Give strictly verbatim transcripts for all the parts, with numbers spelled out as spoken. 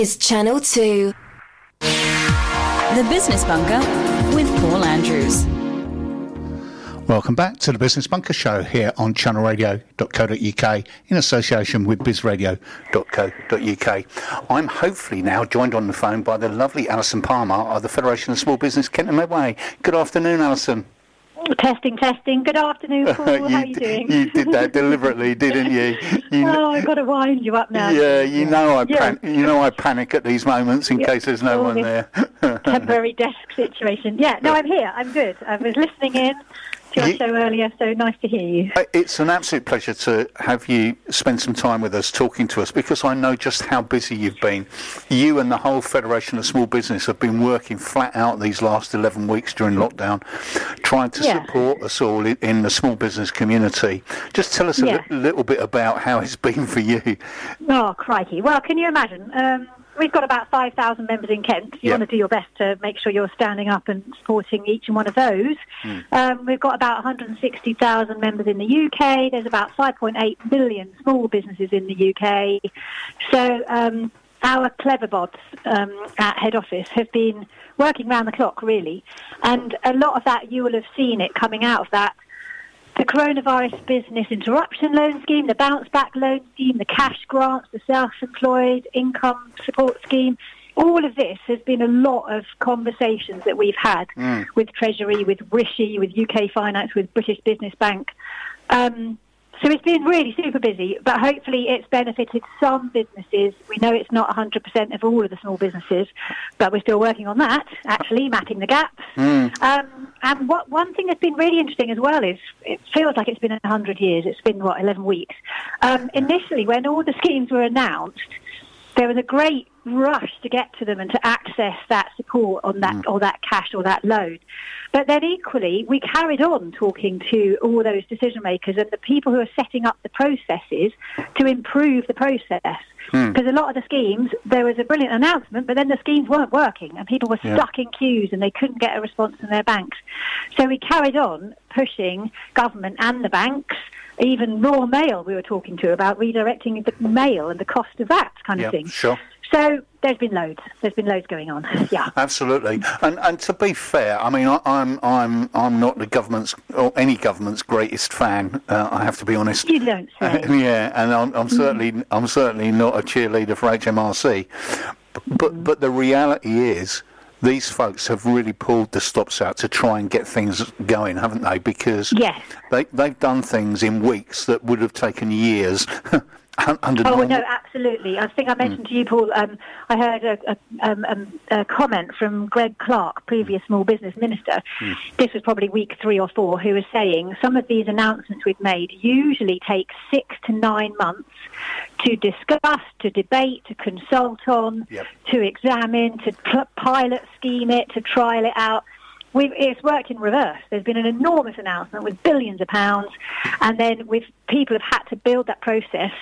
is Channel two. The Business Bunker with Paul Andrews. Welcome back to the Business Bunker Show here on channel radio dot co dot uk in association with biz radio dot co dot uk. I'm hopefully now joined on the phone by the lovely Alison Palmer of the Federation of Small Business Kent and Medway. Good afternoon, Alison. Testing, testing. Good afternoon, Paul. you, How are you doing? You did that deliberately, didn't you? you oh, I've got to wind you up now. Yeah, you know I yeah. pan- you know I panic at these moments in yeah. case there's no oh, one there. Temporary desk situation. Yeah, no, I'm here. I'm good. I was listening in to your show earlier, so nice to hear you. It's an absolute pleasure to have you spend some time with us, talking to us, because I know just how busy you've been. You and the whole Federation of Small Business have been working flat out these last eleven weeks during lockdown, trying to yeah. support us all in the small business community. Just tell us a yeah. li- little bit about how it's been for you. Oh, crikey. Well, can you imagine? Um, We've got about five thousand members in Kent. You yep. want to do your best to make sure you're standing up and supporting each and one of those. Mm. Um, we've got about one hundred sixty thousand members in the U K. There's about five point eight million small businesses in the U K. So um, our clever bots um, at head office have been working round the clock, really. And a lot of that, you will have seen it coming out of that. The coronavirus business interruption loan scheme, the bounce back loan scheme, the cash grants, the self-employed income support scheme, all of this has been a lot of conversations that we've had mm. with Treasury, with Rishi, with U K Finance, with British Business Bank. Um, so it's been really super busy, but hopefully it's benefited some businesses. We know it's not one hundred percent of all of the small businesses, but we're still working on that, actually, mapping the gaps. Mm. Um, and what one thing that's been really interesting as well is it feels like it's been one hundred years. It's been, what, eleven weeks. Um, initially, when all the schemes were announced, there was a great rush to get to them and to access that support on that mm. or that cash or that loan. But then equally, we carried on talking to all those decision makers and the people who are setting up the processes to improve the process. Because mm. a lot of the schemes, there was a brilliant announcement, but then the schemes weren't working and people were yeah. stuck in queues and they couldn't get a response from their banks. So we carried on pushing government and the banks. Even Royal Mail we were talking to about redirecting the mail and the cost of that kind of yep, thing. Sure. So there's been loads. There's been loads going on. Yeah, absolutely. And and to be fair, I mean, I, I'm I'm I'm not the government's or any government's greatest fan. Uh, I have to be honest. You don't say. Uh, yeah, and I'm, I'm certainly mm. I'm certainly not a cheerleader for H M R C. But but, mm. but the reality is, these folks have really pulled the stops out to try and get things going, haven't they? Because yes. they, they've done things in weeks that would have taken years. Under oh, normal... no, absolutely. I think I mentioned mm. to you, Paul, um, I heard a, a, um, um, a comment from Greg Clark, previous small business minister. Mm. This was probably week three or four, who was saying some of these announcements we've made usually take six to nine months to discuss, to debate, to consult on, yep. to examine, to pl- pilot scheme it, to trial it out. We've, it's worked in reverse. There's been an enormous announcement with billions of pounds, and then with people have had to build that process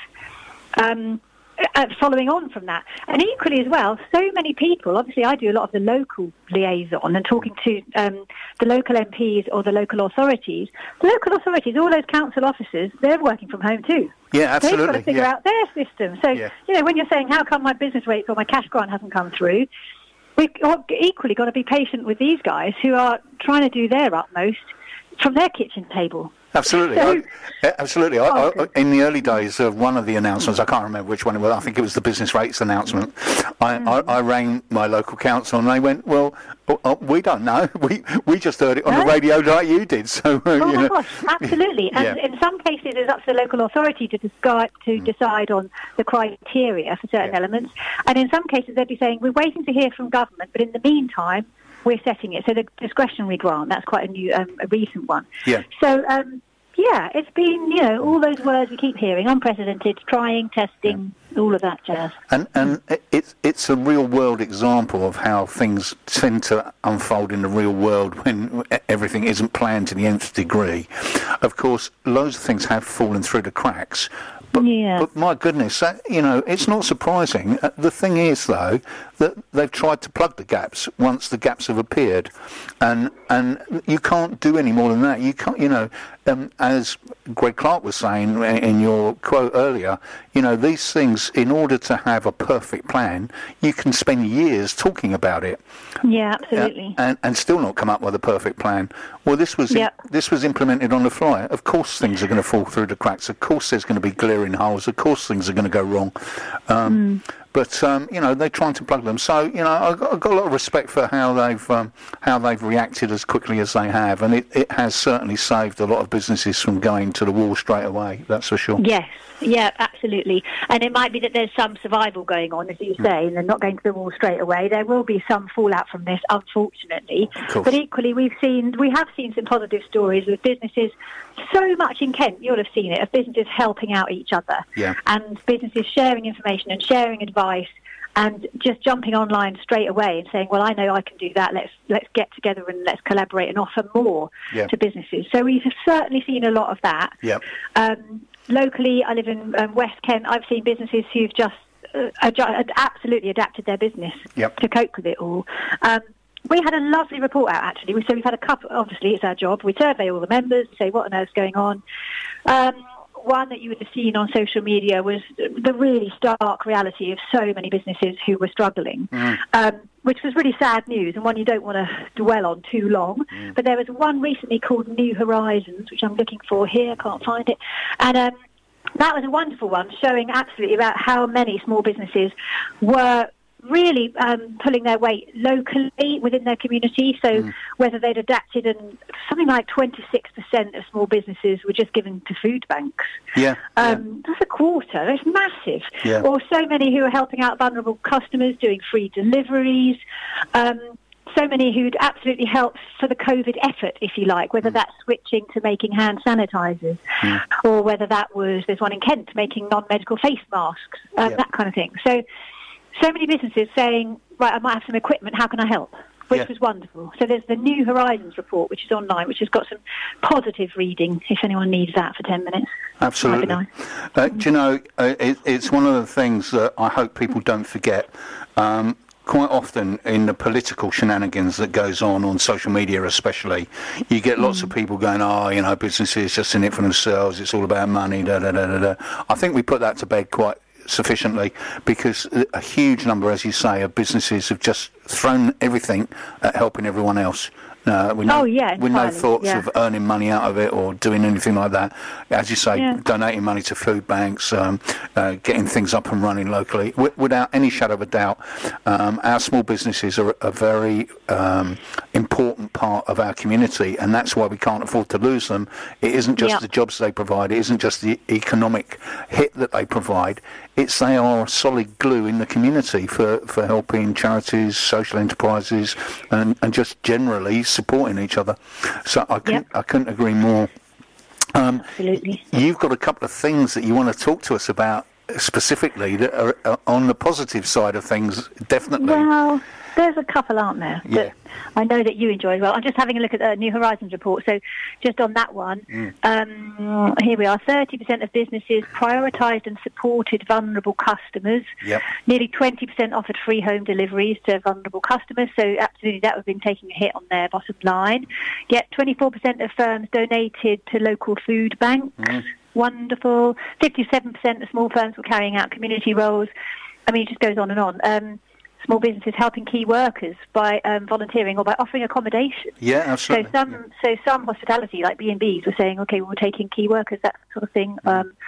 um, uh, following on from that. And equally as well, so many people, obviously I do a lot of the local liaison and talking to um, the local M Ps or the local authorities. The local authorities, all those council officers, they're working from home too. Yeah, absolutely. They've got to figure yeah. out their system. So, yeah. you know, when you're saying, how come my business rates or my cash grant hasn't come through, we've equally got to be patient with these guys who are trying to do their utmost from their kitchen table. Absolutely, So- I, absolutely. I, Oh, I, in the early days of one of the announcements, I can't remember which one it was. I think it was the business rates announcement. I, I, I rang my local council, and they went, "Well, uh, we don't know. We we just heard it on No? the radio like you did." So, uh, Oh you my know. gosh, absolutely. And Yeah. in some cases, it's up to the local authority to decide to decide on the criteria for certain Yeah. elements. And in some cases, they'd be saying, "We're waiting to hear from government, but in the meantime, we're setting it." So the discretionary grant, that's quite a new, um, a recent one. Yeah. So. Um, Yeah, it's been, you know, all those words we keep hearing, unprecedented, trying, testing, yeah. all of that jazz. And and it's it's a real world example of how things tend to unfold in the real world when everything isn't planned to the nth degree. Of course, loads of things have fallen through the cracks. But, yeah. but my goodness, that, you know, it's not surprising. Uh, the thing is, though, that they've tried to plug the gaps once the gaps have appeared, and and you can't do any more than that. You can't, you know, um, as Greg Clark was saying in your quote earlier, you know, these things, in order to have a perfect plan, you can spend years talking about it. Yeah, absolutely. Uh, and, and still not come up with a perfect plan. Well, this was yep. in, this was implemented on the fly. Of course things are going to fall through the cracks. Of course there's going to be glaring holes. Of course things are going to go wrong. Um, mm. But, um, you know, they're trying to plug them. So, you know, I've got, I've got a lot of respect for how they've um, how they've reacted as quickly as they have. And it, it has certainly saved a lot of businesses from going to the wall straight away, that's for sure. Yes, yeah, absolutely. And it might be that there's some survival going on, as you say, and they're not going to the wall straight away. There will be some fallout from this, unfortunately. But equally, we've seen, we have seen some positive stories with businesses, so much in Kent, you'll have seen it, of businesses helping out each other. Yeah. And businesses sharing information and sharing advice and just jumping online straight away and saying, well, I know I can do that. Let's let's get together and let's collaborate and offer more yeah. to businesses. So we've certainly seen a lot of that. Yeah. Um, locally, I live in um, West Kent. I've seen businesses who've just uh, ad- absolutely adapted their business yep. to cope with it all. Um, we had a lovely report out, actually. So we've had a couple, obviously it's our job. We survey all the members, say what on earth's going on. Um, one that you would have seen on social media was the really stark reality of so many businesses who were struggling, mm. um, which was really sad news and one you don't want to dwell on too long. Mm. But there was one recently called New Horizons, which I'm looking for here, can't find it. And um, that was a wonderful one, showing absolutely about how many small businesses were really um, pulling their weight locally within their community. So mm. whether they'd adapted, and something like twenty-six percent of small businesses were just given to food banks. Yeah, um, yeah. That's a quarter. That's massive. Yeah. Or so many who are helping out vulnerable customers, doing free deliveries. Um, so many who'd absolutely helped for the COVID effort, if you like, whether mm. that's switching to making hand sanitisers mm. or whether that was, there's one in Kent, making non-medical face masks, um, yeah. that kind of thing. So So many businesses saying, right, I might have some equipment, how can I help? Which yeah. was wonderful. So there's the New Horizons report, which is online, which has got some positive reading, if anyone needs that for ten minutes. Absolutely. Nice. Uh, do you know, uh, it, it's one of the things that I hope people don't forget. Um, quite often in the political shenanigans that goes on on social media especially, you get lots mm. of people going, oh, you know, businesses just in it for themselves, it's all about money, da da da da da. I think we put that to bed quite sufficiently, because a huge number, as you say, of businesses have just thrown everything at helping everyone else. Uh, with no, oh, yeah, with no thoughts yeah. of earning money out of it or doing anything like that. As you say, yeah. donating money to food banks, um, uh, getting things up and running locally. W- without any shadow of a doubt, um, our small businesses are a very um, important part of our community, and that's why we can't afford to lose them. It isn't just yep. the jobs they provide, it isn't just the economic hit that they provide, it's they are a solid glue in the community for, for helping charities, social enterprises, and, and just generally supporting each other. So I couldn't, yep. I couldn't agree more. Um, Absolutely. You've got a couple of things that you want to talk to us about specifically that are, are on the positive side of things, definitely. Well, there's a couple, aren't there? Yeah. That I know that you enjoy as well. I'm just having a look at the New Horizons report. So just on that one, mm. um, here we are. thirty percent of businesses prioritised and supported vulnerable customers. Yep. Nearly twenty percent offered free home deliveries to vulnerable customers. So absolutely that would have been taking a hit on their bottom line. Yet twenty-four percent of firms donated to local food banks. Mm. Wonderful. fifty-seven percent of small firms were carrying out community roles. I mean, it just goes on and on. Um, small businesses helping key workers by um, volunteering or by offering accommodation. Yeah, absolutely. So some, yeah. so some hospitality, like B and B's, were saying, okay, we're taking key workers, that sort of thing. Mm. Um,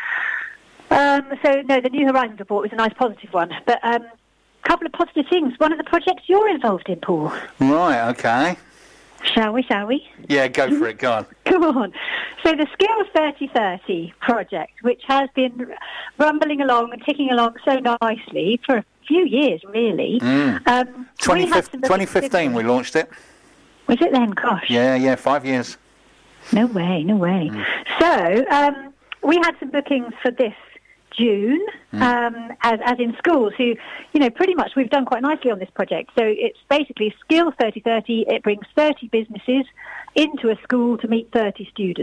um, so, no, the New Horizons report was a nice positive one. But a um, couple of positive things. One of the projects you're involved in, Paul. Right, okay. Shall we, shall we? Yeah, go for it, go on. Come on. So the Skills thirty thirty project, which has been rumbling along and ticking along so nicely for a few years, really. Mm. Um, twenty fifteen we launched it. Was it then? Gosh. Yeah, yeah, five years. No way, no way. Mm. So um, we had some bookings for this June, mm. um, as, as in schools who, you know, pretty much we've done quite nicely on this project. So it's basically Skills thirty thirty. It brings thirty businesses into a school to meet thirty students.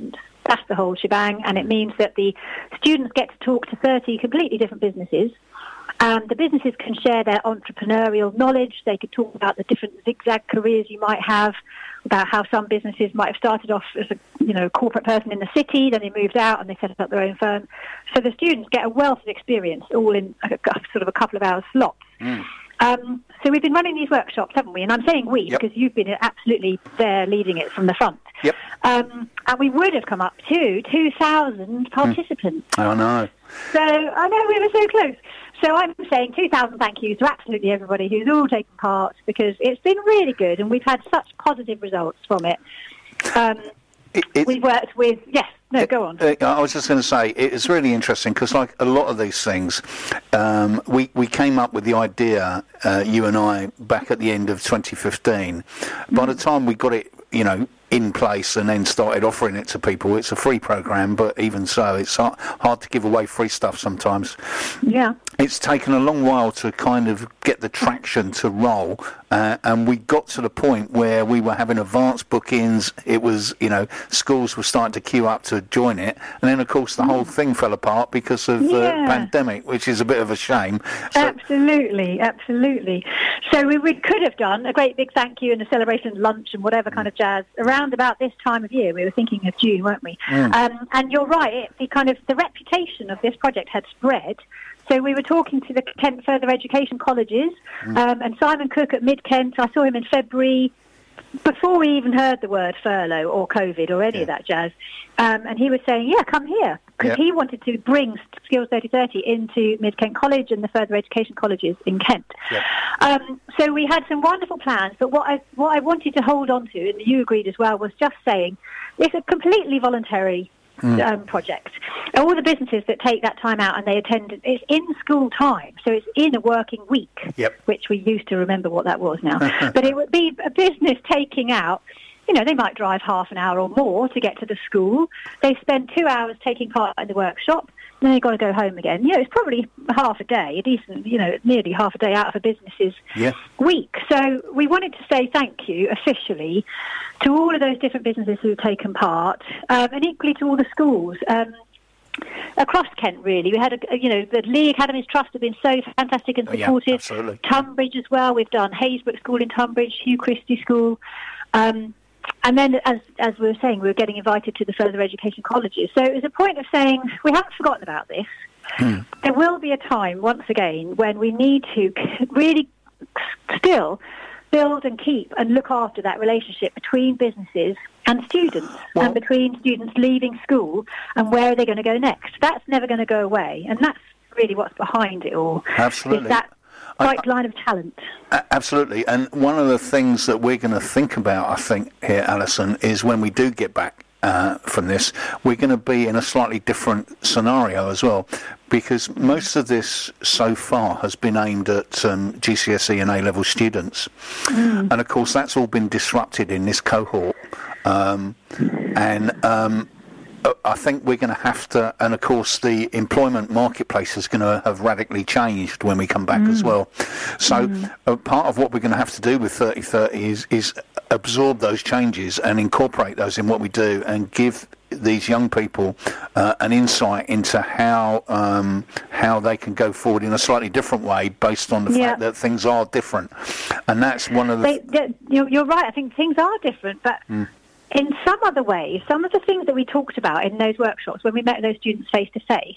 That's the whole shebang, and it means that the students get to talk to thirty completely different businesses. Um, the businesses can share their entrepreneurial knowledge. They could talk about the different zigzag careers you might have, about how some businesses might have started off as a you know corporate person in the city, then they moved out and they set up their own firm. So the students get a wealth of experience, all in a, a, sort of a couple of hours slots. Mm. Um, so we've been running these workshops, haven't we? And I'm saying we yep. because you've been absolutely there leading it from the front. Yep. Um, and we would have come up to two thousand participants. Mm. I know. So I know we were so close. So I'm saying two thousand thank yous to absolutely everybody who's all taken part, because it's been really good and we've had such positive results from it. Um, it, it we've worked with, yes, no, it, go on. Uh, I was just going to say, it's really interesting because, like a lot of these things, um, we, we came up with the idea, uh, you and I, back at the end of twenty fifteen. Mm. By the time we got it, you know, in place and then started offering it to people, it's a free program, but even so, it's hard, hard to give away free stuff sometimes. Yeah. It's taken a long while to kind of get the traction to roll, uh, and we got to the point where we were having advanced bookings. It was, you know, schools were starting to queue up to join it, and then of course the whole thing fell apart because of the yeah. pandemic, which is a bit of a shame. So, absolutely, absolutely. So we, we could have done a great big thank you and a celebration lunch and whatever kind of jazz around about this time of year. We were thinking of June, weren't we? Mm. Um, and you're right, it, the kind of the reputation of this project had spread. So we were talking to the Kent Further Education Colleges, mm. um, and Simon Cook at Mid Kent. I saw him in February, before we even heard the word furlough or COVID or any yeah. of that jazz. Um, and he was saying, yeah, come here, because yeah. he wanted to bring Skills thirty thirty into Mid Kent College and the Further Education Colleges in Kent. Yeah. Um, so we had some wonderful plans, but what I what I wanted to hold on to, and you agreed as well, was just saying it's a completely voluntary Mm. Um, project. All the businesses that take that time out and they attend, it's in school time, so it's in a working week, yep. which we used to remember what that was now. But it would be a business taking out, you know, they might drive half an hour or more to get to the school. They spend two hours taking part in the workshop, then they've got to go home again. You know, it's probably half a day, a decent, you know, nearly half a day out of a business's yeah. week. So we wanted to say thank you officially to all of those different businesses who have taken part, um, and equally to all the schools um, across Kent, really. We had, a, you know, the Lee Academies Trust have been so fantastic and supportive. Oh, yeah, absolutely. Tunbridge as well. We've done Haysbrook School in Tunbridge, Hugh Christie School. Um, and then, as as we were saying, we were getting invited to the further education colleges. So it was a point of saying, we haven't forgotten about this. Hmm. There will be a time, once again, when we need to really still build and keep and look after that relationship between businesses and students, well, and between students leaving school and where are they going to go next. That's never going to go away, and that's really what's behind it all. Absolutely. Is that pipeline of talent. Absolutely. And one of the things that we're going to think about, I think, here, Alison, is when we do get back uh, from this, we're going to be in a slightly different scenario as well, because most of this so far has been aimed at um, G C S E and A-level students. Mm. And, of course, that's all been disrupted in this cohort. Um, and... Um, I think we're going to have to, and of course the employment marketplace is going to have radically changed when we come back mm. as well. So mm. uh, part of what we're going to have to do with thirty thirty is, is absorb those changes and incorporate those in what we do and give these young people uh, an insight into how um, how they can go forward in a slightly different way based on the yeah. fact that things are different. And that's one of the... They, they, you're, you're right, I think things are different, but... Mm. In some other ways, some of the things that we talked about in those workshops when we met those students face-to-face,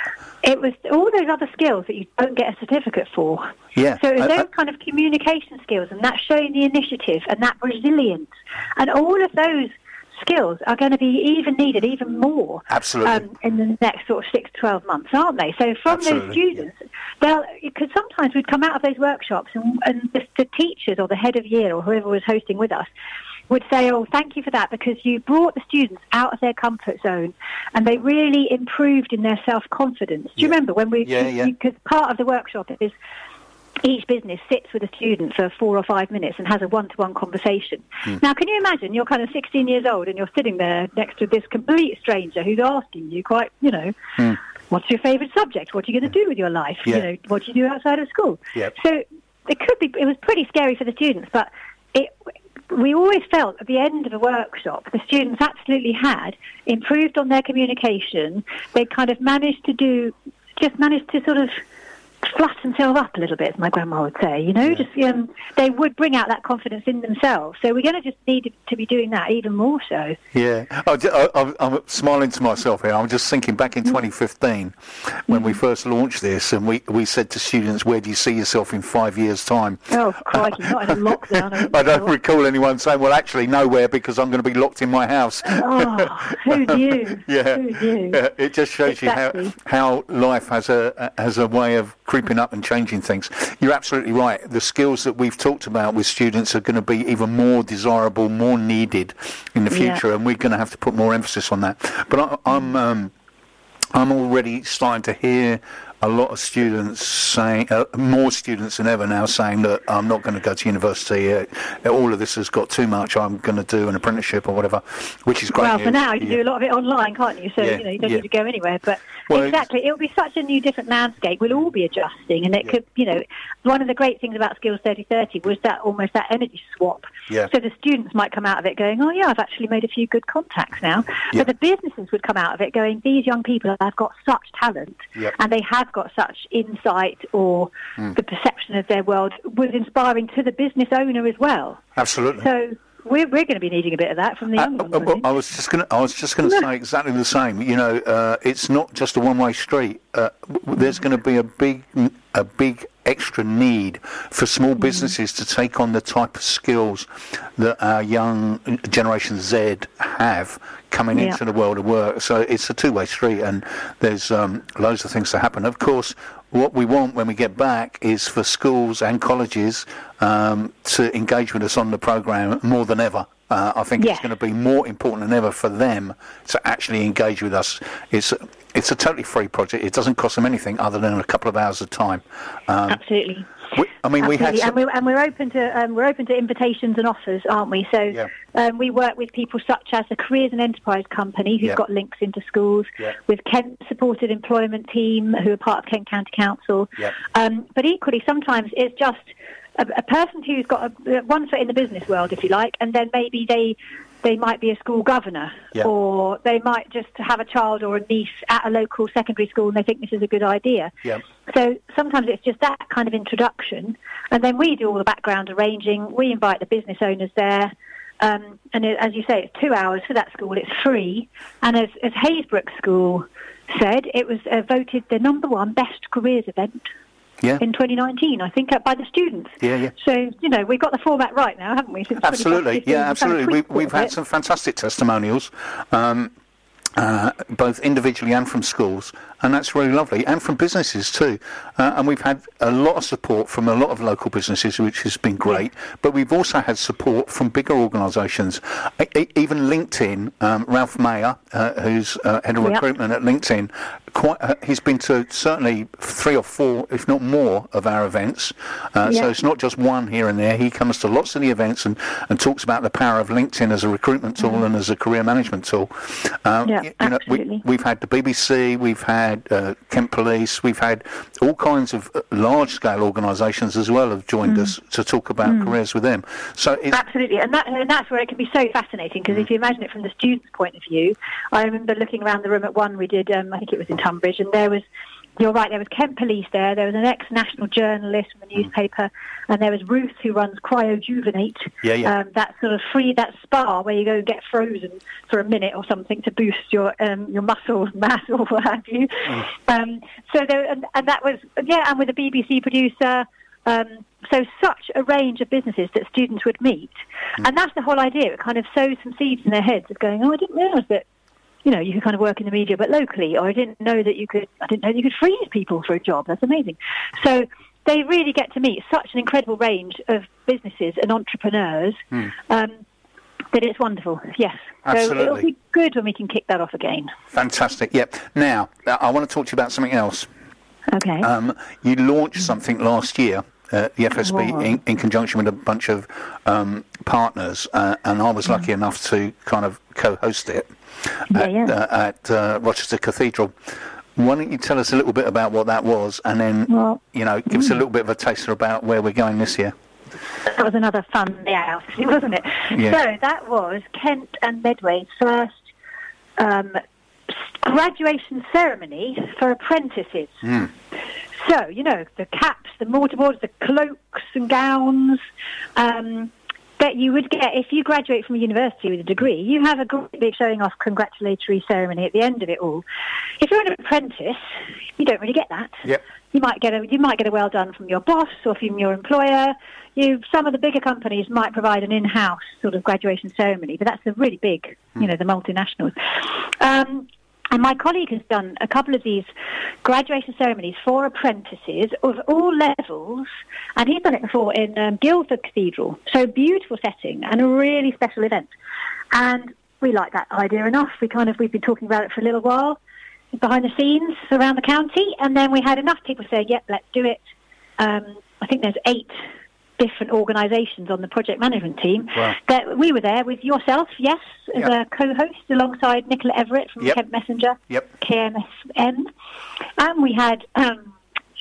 it was all those other skills that you don't get a certificate for. Yeah. So it was I, those I, kind of communication skills and that showing the initiative and that resilience. And all of those skills are going to be even needed, even more. Absolutely. Um, in the next sort of six to twelve months, aren't they? So from Absolutely. those students, they'll, because sometimes we'd come out of those workshops and, and the, the teachers or the head of year or whoever was hosting with us would say, oh, thank you for that, because you brought the students out of their comfort zone and they really improved in their self-confidence. Do you yeah. remember when we... Yeah, yeah. Because part of the workshop is each business sits with a student for four or five minutes and has a one-to-one conversation. Hmm. Now, can you imagine you're kind of sixteen years old and you're sitting there next to this complete stranger who's asking you quite, you know, hmm. what's your favourite subject? What are you going to do with your life? Yeah. You know, what do you do outside of school? Yep. So it could be... It was pretty scary for the students, but... It, we always felt at the end of a workshop, the students absolutely had improved on their communication. They kind of managed to do, just managed to sort of fluff themselves up a little bit, as my grandma would say, you know, yeah. just um, they would bring out that confidence in themselves. So we're going to just need to be doing that even more so. Yeah, I, I, I'm smiling to myself here. I'm just thinking back in twenty fifteen when mm-hmm. we first launched this, and we, we said to students, where do you see yourself in five years' time? Oh, crikey, not in a lockdown. I don't recall anyone saying, well, actually, nowhere, because I'm going to be locked in my house. Oh, who knew? Yeah. Who knew? Yeah, it just shows exactly. you how, how life has a has a way of creeping up and changing things. You're absolutely right. The skills that we've talked about with students are going to be even more desirable, more needed in the future, yeah. and we're going to have to put more emphasis on that. But I, I'm um, I'm already starting to hear a lot of students saying, uh, more students than ever now saying that I'm not going to go to university, uh, all of this has got too much, I'm going to do an apprenticeship or whatever, which is great. Well, news. for now, you can yeah. do a lot of it online, can't you? So, yeah. you know, you don't yeah. need to go anywhere. But well, exactly, it'll be such a new, different landscape. We'll all be adjusting, and it yeah. could, you know, one of the great things about Skills thirty thirty was that almost that energy swap. Yeah. So the students might come out of it going, oh, yeah, I've actually made a few good contacts now. Yeah. But the businesses would come out of it going, these young people have got such talent, yeah. and they have got such insight or mm. the perception of their world was inspiring to the business owner as well. Absolutely. So we're we're going to be needing a bit of that from the young uh, ones. well, I was just going to I was just going to say exactly the same. You know, uh, it's not just a one-way street. Uh, there's going to be a big a big extra need for small businesses mm-hmm. to take on the type of skills that our young Generation Z have coming yeah. into the world of work. So it's a two-way street, and there's um, loads of things to happen. Of course, what we want when we get back is for schools and colleges um, to engage with us on the programme more than ever. Uh, I think yes. it's going to be more important than ever for them to actually engage with us. It's it's a totally free project. It doesn't cost them anything other than a couple of hours of time. Um, Absolutely. We, I mean, Absolutely. we had, some... and, we're, and we're open to um, we're open to invitations and offers, aren't we? So yeah. um, we work with people such as the Careers and Enterprise Company, who've yeah. got links into schools, yeah. with Kent Supported Employment Team, who are part of Kent County Council. Yeah. Um, but equally, sometimes it's just a, a person who's got a, one foot in the business world, if you like, and then maybe they. They might be a school governor, yeah. or they might just have a child or a niece at a local secondary school and they think this is a good idea. Yeah. So sometimes it's just that kind of introduction, and then we do all the background arranging. We invite the business owners there, um, and it, as you say, it's two hours for that school. It's free, and as, as Haysbrook School said, it was uh, voted the number one best careers event. Yeah. In twenty nineteen, I think, by the students. Yeah, yeah. So, you know, we've got the format right now, haven't we? Since absolutely, yeah, absolutely. We, we've had some fantastic testimonials, um, uh, both individually and from schools, and that's really lovely, and from businesses too. Uh, and we've had a lot of support from a lot of local businesses, which has been great, yeah. but we've also had support from bigger organisations. E- even LinkedIn, um, Ralph Mayer, uh, who's uh, head of yep. recruitment at LinkedIn, quite, uh, he's been to certainly three or four, if not more, of our events. Uh, yep. So it's not just one here and there. He comes to lots of the events and, and talks about the power of LinkedIn as a recruitment tool mm. and as a career management tool. Um, yeah, you, you absolutely. know, we, we've had the B B C, we've had uh, Kent Police, we've had all kinds of uh, large-scale organisations as well have joined mm. us to talk about mm. careers with them. So it's absolutely, and, that, and that's where it can be so fascinating, because mm. if you imagine it from the student's point of view, I remember looking around the room at one we did, um, I think it was in Tunbridge, and there was, you're right, there was Kent Police there, there was an ex-national journalist from the newspaper, mm. and there was Ruth, who runs Cryojuvenate, yeah, yeah. Um, that sort of free, that spa where you go and get frozen for a minute or something to boost your um, your muscle mass or what have you. Mm. Um, so there, and, and that was, yeah, and with a B B C producer, um, so such a range of businesses that students would meet. Mm. And that's the whole idea, it kind of sows some seeds in their heads of going, oh, I didn't realise that, you know, you could kind of work in the media, but locally, or I didn't know that you could, I didn't know you could freeze people for a job. That's amazing. So they really get to meet such an incredible range of businesses and entrepreneurs mm. um, that it's wonderful. Yes. Absolutely. So it'll be good when we can kick that off again. Fantastic. Yep. Now, I want to talk to you about something else. Okay. Um, you launched something last year. Uh, the F S B wow. in, in conjunction with a bunch of um, partners, uh, and I was lucky mm. enough to kind of co-host it yeah, at, yeah. Uh, at uh, Rochester Cathedral. Why don't you tell us a little bit about what that was, and then well, you know, give mm. us a little bit of a taster about where we're going this year? That was another fun day out, wasn't it? Yeah. So that was Kent and Medway's first um, graduation ceremony for apprentices. Mm. So, you know, the caps, the mortarboards, the cloaks and gowns um, that you would get if you graduate from a university with a degree. You have a great big showing off congratulatory ceremony at the end of it all. If you're an apprentice, you don't really get that. Yep. You might get a you might get a well done from your boss or from your employer. You some of the bigger companies might provide an in-house sort of graduation ceremony, but that's the really big, mm. you know, the multinationals. Um, And my colleague has done a couple of these graduation ceremonies for apprentices of all levels, and he's done it before in um, Guildford Cathedral. So beautiful setting and a really special event. And we like that idea enough. We kind of we've been talking about it for a little while behind the scenes around the county, and then we had enough people say, "Yep, let's do it." Um, I think there's eight different organisations on the project management team. Wow. That we were there with yourself, yes, as yep. a co-host alongside Nicola Everett from yep. Kent Messenger, yep. K M S M, and we had um,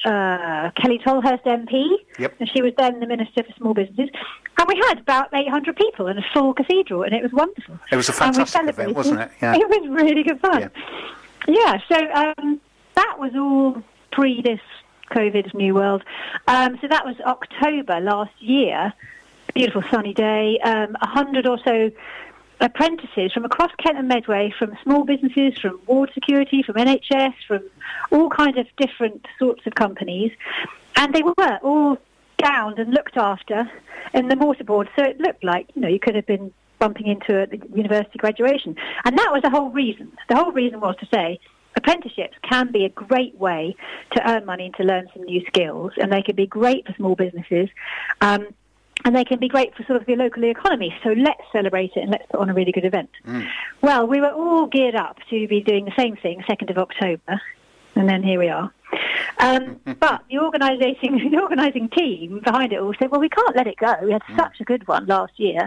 uh, Kelly Tolhurst M P, yep. and she was then the Minister for Small Businesses, and we had about eight hundred people in a full cathedral, and it was wonderful. It was a fantastic event, wasn't it? Yeah. It was really good fun. Yeah, yeah so um, that was all pre this COVID's new world. Um, so that was October last year. Beautiful sunny day. Um, a hundred or so apprentices from across Kent and Medway, from small businesses, from ward security, from N H S, from all kinds of different sorts of companies. And they were all gowned and looked after in the mortarboard. So it looked like, you know, you could have been bumping into a university graduation. And that was the whole reason. The whole reason was to say, apprenticeships can be a great way to earn money and to learn some new skills, and they can be great for small businesses, um, and they can be great for sort of the local economy. So let's celebrate it and let's put on a really good event. Mm. Well, we were all geared up to be doing the same thing, second of October, and then here we are. Um, but the organising the organising team behind it all said, well, we can't let it go. We had mm. such a good one last year.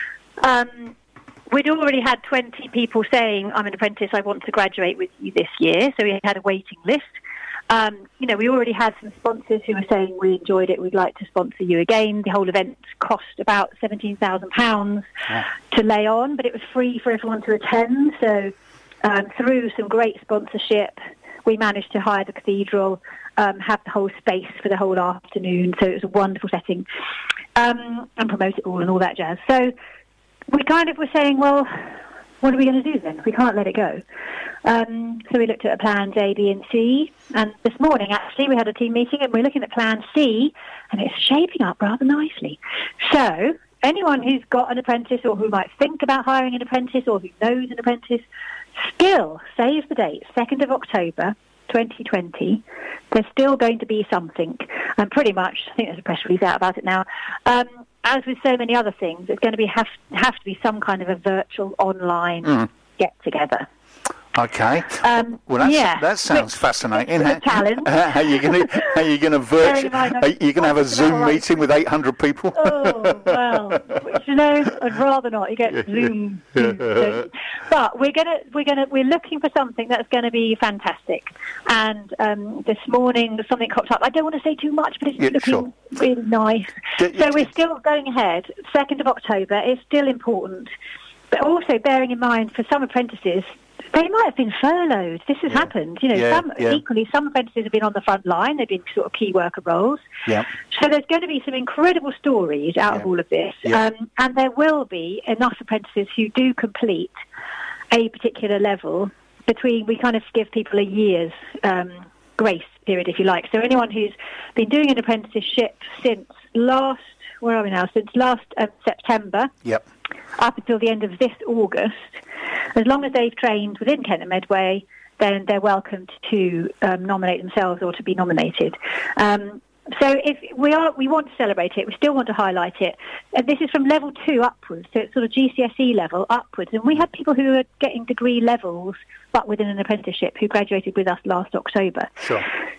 Um, We'd already had twenty people saying, I'm an apprentice, I want to graduate with you this year. So we had a waiting list. Um, you know, we already had some sponsors who were saying, we enjoyed it, we'd like to sponsor you again. The whole event cost about seventeen thousand pounds yeah. to lay on, but it was free for everyone to attend. So um, through some great sponsorship, we managed to hire the cathedral, um, have the whole space for the whole afternoon. So it was a wonderful setting, um, and promote it all and all that jazz. So we kind of were saying, well, what are we going to do then? We can't let it go. Um, so we looked at plans A, B and C. And this morning, actually, we had a team meeting and we're looking at plan C, and it's shaping up rather nicely. So anyone who's got an apprentice or who might think about hiring an apprentice or who knows an apprentice, still save the date, second of October, twenty twenty. There's still going to be something. And pretty much, I think there's a press release out about it now. Um, As with so many other things, it's going to be have have to be some kind of a virtual online mm. get together. Okay. Um, well, that's, yeah. that sounds Which, fascinating. How, challenge. How are you going to? How are you going to virtual? Are you going to have a Zoom right. meeting with eight hundred people? Oh well, which, you know, I'd rather not. You get Zoom. But we're gonna we're gonna we're looking for something that's going to be fantastic. And um, this morning something cropped up. I don't want to say too much, but it's yeah, looking sure. really nice. D- so we're still going ahead. Second of October is still important, but also bearing in mind for some apprentices, they might have been furloughed. This has yeah. happened. You know, yeah, some yeah. equally, some apprentices have been on the front line. They've been sort of key worker roles. Yeah. So there's going to be some incredible stories out yeah. of all of this. Yeah. Um, and there will be enough apprentices who do complete a particular level between, we kind of give people a year's um, grace period, if you like. So anyone who's been doing an apprenticeship since last, where are we now, since last uh, September. Yep. Up until the end of this August, as long as they've trained within Kent and Medway, then they're welcome to um, nominate themselves or to be nominated. Um, so if we are, we want to celebrate it. We still want to highlight it. And this is from level two upwards, so it's sort of G C S E level upwards. And we had people who are getting degree levels, but within an apprenticeship, who graduated with us last October. Sure.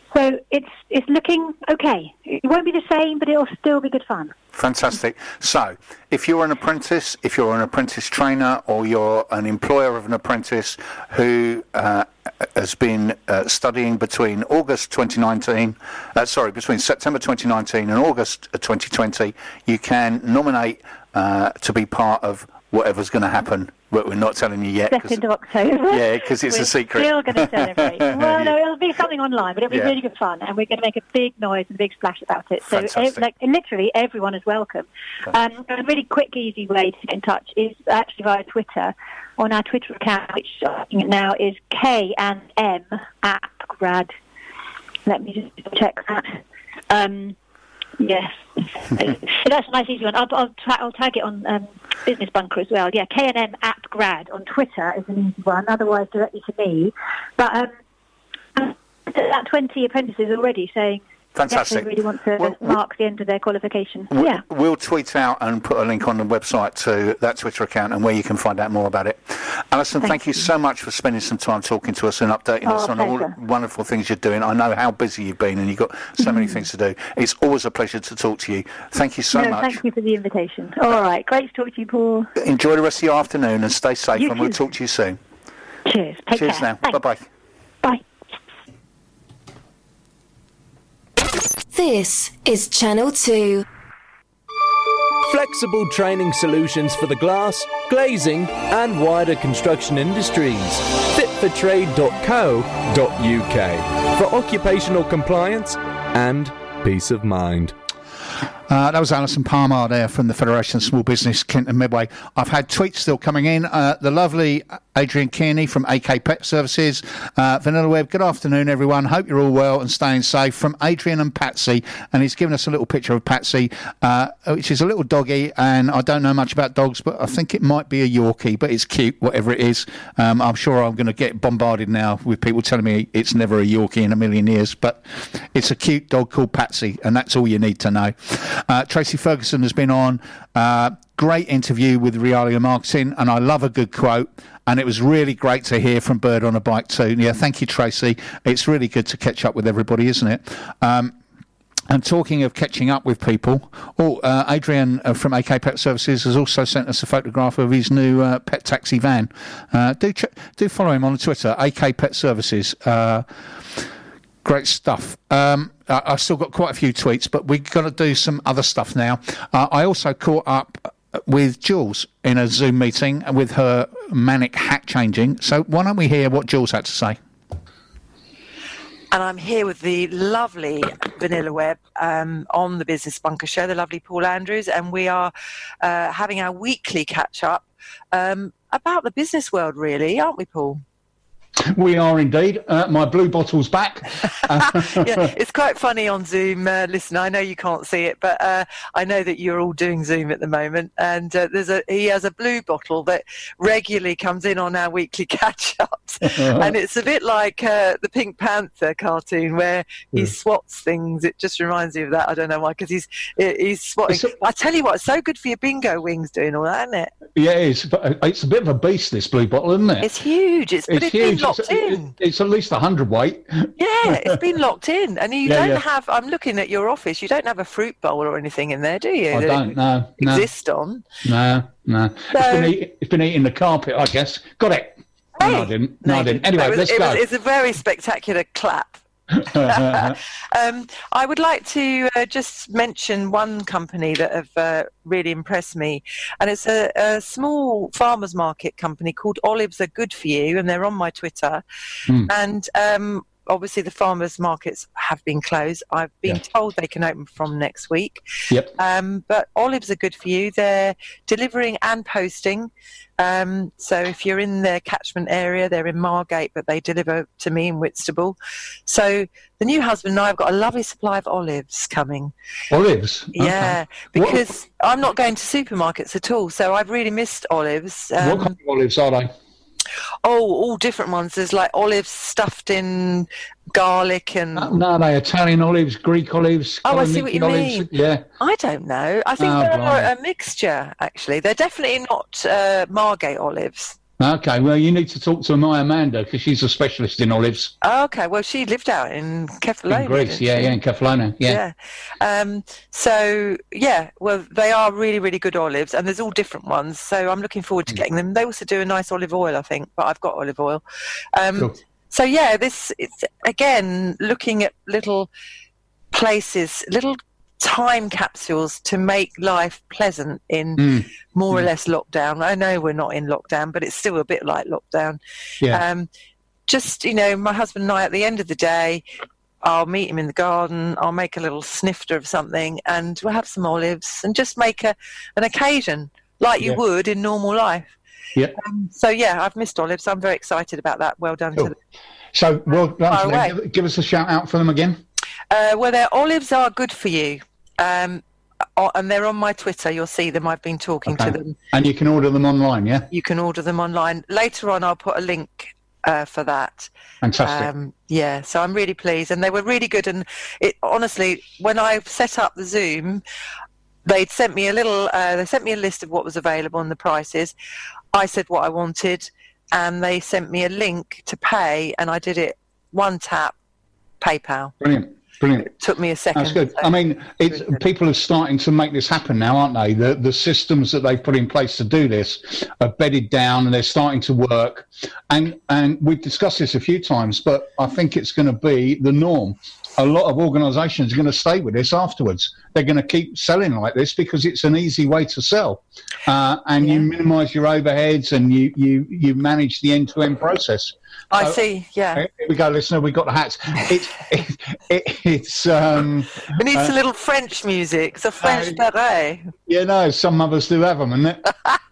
So it's it's looking okay. It won't be the same, but it'll still be good fun. Fantastic. So, if you're an apprentice, if you're an apprentice trainer, or you're an employer of an apprentice who uh, has been uh, studying between August twenty nineteen, uh, sorry, between September twenty nineteen and August twenty twenty, you can nominate uh, to be part of whatever's going to happen. But we're not telling you yet. Second of October. Yeah, because it's we're a secret. We're still going to celebrate. Well, no, it'll be something online, but it'll be Yeah. really good fun, and we're going to make a big noise and a big splash about it. So, Fantastic. like, literally, everyone is welcome. Um, a really quick, easy way to get in touch is actually via Twitter. On our Twitter account, which I'm looking at now is K and M at grad. Let me just check that. Um, yes, so that's a nice easy one. I'll, I'll, tra- I'll tag it on um, Business Bunker as well. Yeah, K and M at grad on Twitter is an easy one. Otherwise, directly to me. But um, that twenty apprentices already saying. Fantastic. Yes, they really want to Well, mark the end of their qualification. We'll, yeah. we'll tweet out and put a link on the website to that Twitter account and where you can find out more about it. Alison, thank, Thank you you. so much for spending some time talking to us and updating Oh, us on all the pleasure. wonderful things you're doing. I know how busy you've been and you've got so many things to do. It's always a pleasure to talk to you. Thank you so no, much. Thank you for the invitation. All right. Great to talk to you, Paul. Enjoy the rest of your afternoon and stay safe, You and we'll too. talk to you soon. Cheers. Take Cheers care. now. Thanks. Bye-bye. Bye. This is Channel two. Flexible training solutions for the glass, glazing and wider construction industries. fit for trade dot co dot uk for occupational compliance and peace of mind. Uh, that was Alison Palmer there from the Federation of Small Business, Kent and Medway. I've had tweets still coming in. Uh, the lovely Adrian Kearney from A K Pet Services. Uh, Vanilla Web, good afternoon, everyone. Hope you're all well and staying safe. From Adrian and Patsy. And he's given us a little picture of Patsy, uh, which is a little doggy. And I don't know much about dogs, but I think it might be a Yorkie, but it's cute, whatever it is. Um, I'm sure I'm going to get bombarded now with people telling me it's never a Yorkie in a million years. But it's a cute dog called Patsy, and that's all you need to know. Uh, Tracy Ferguson has been on. Uh, great interview with Realia Marketing, and I love a good quote. And it was really great to hear from Bird on a Bike too. Yeah, thank you, Tracy. It's really good to catch up with everybody, isn't it? Um, and talking of catching up with people, oh, uh, Adrian uh, from A K Pet Services has also sent us a photograph of his new uh, pet taxi van. Uh, do ch- do follow him on Twitter, A K Pet Services. Uh, Great stuff. Um, I- I've still got quite a few tweets, but we're going to do some other stuff now. Uh, I also caught up with Jules in a Zoom meeting with her manic hat changing. So why don't we hear what Jules had to say? And I'm here with the lovely Vanilla Web um, on the Business Bunker Show, the lovely Paul Andrews, and we are uh, having our weekly catch-up um, about the business world, really, aren't we, Paul? We are indeed. Uh, my blue bottle's back. Yeah, it's quite funny on Zoom. Uh, listen, I know you can't see it, but uh, I know that you're all doing Zoom at the moment. And uh, there's a he has a blue bottle that regularly comes in on our weekly catch-ups. And it's a bit like uh, the Pink Panther cartoon where he Yeah. swats things. It just reminds me of that. I don't know why, because he's he's swatting. It's a- I tell you what, it's so good for your bingo wings doing all that, isn't it? Yeah, it is. But it's a bit of a beast, this blue bottle, isn't it? It's huge. It's, but It's it's been huge. locked It's, in. it- it's at least one hundred weight. Yeah, it's been locked in, and you Yeah, don't yeah. have. I'm looking at your office. You don't have a fruit bowl or anything in there, do you? I that don't, it no, no. Exist on. No, no. So- it's, been eat, it's been eating the carpet, I guess. Got it. No, I Hey. didn't. No, I didn't. Anyway, it was, let's it go. Was, it's a very spectacular clap. um, I would like to uh, just mention one company that have uh, really impressed me, and it's a, a small farmers market company called Olives Are Good For You, and they're on my Twitter. Hmm. And um, obviously the farmers markets have been closed. I've been Yeah. told they can open from next week. Yep. Um, but Olives Are Good For You. They're delivering and posting. Um, so if you're in their catchment area, they're in Margate, but they deliver to me in Whitstable. So the new husband and I have got a lovely supply of olives coming. Olives. Okay. Yeah, because I'm not going to supermarkets at all, so I've really missed olives. Um, What kind of olives are they? oh, all different ones. There's like olives stuffed in garlic and... Uh, no, they Italian olives, Greek olives. Oh, I see what you olives. mean. Yeah. I don't know. I think Oh, they're blimey. a mixture, actually. They're definitely not uh, Margate olives. Okay, well, you need to talk to my Amanda because she's a specialist in olives. Oh, okay, well, she lived out in Kefalonia. In Greece, yeah, she? yeah, in Kefalonia, yeah. yeah. Um, so, yeah, well, they are really, really good olives, and there's all different ones. So I'm looking forward to getting them. They also do a nice olive oil, I think, but I've got olive oil. Um, Cool. So, yeah, this, it's, again, looking at little places, little time capsules to make life pleasant in Mm. more Mm. or less lockdown. I know we're not in lockdown, but it's still a bit like lockdown. Yeah. Um, just, you know, my husband and I, at the end of the day, I'll meet him in the garden, I'll make a little snifter of something, and we'll have some olives and just make a an occasion like you Yeah. would in normal life. Yeah. Um, so, yeah, I've missed olives. I'm very excited about that. Well done Cool. to them. So, well done Far to away. them. Give, give us a shout out for them again. Uh, well, their olives are good for you. Um, o- and they're on my Twitter. You'll see them. I've been talking Okay. to them. And you can order them online, yeah? You can order them online. Later on, I'll put a link uh, for that. Fantastic. Um, yeah, so I'm really pleased. And they were really good. And it honestly, when I set up the Zoom, they'd sent me a little, uh, they sent me a list of what was available and the prices. I said what I wanted, and they sent me a link to pay, and I did it one tap, PayPal. Brilliant. Brilliant. It took me a second. That's good. so- I mean, it's, people are starting to make this happen now, aren't they? The the systems that they've put in place to do this are bedded down and they're starting to work. And and we've discussed this a few times, but I think it's going to be the norm. A lot of organisations are going to stay with this afterwards. They're going to keep selling like this because it's an easy way to sell, uh, and Yeah. you minimise your overheads and you you you manage the end to end process. I So- see, yeah. Here we go, listener. We've got the hats. It's it, it, it's um. We need Uh, some little French music, some French uh, beret. You know, some mothers do have them, and it?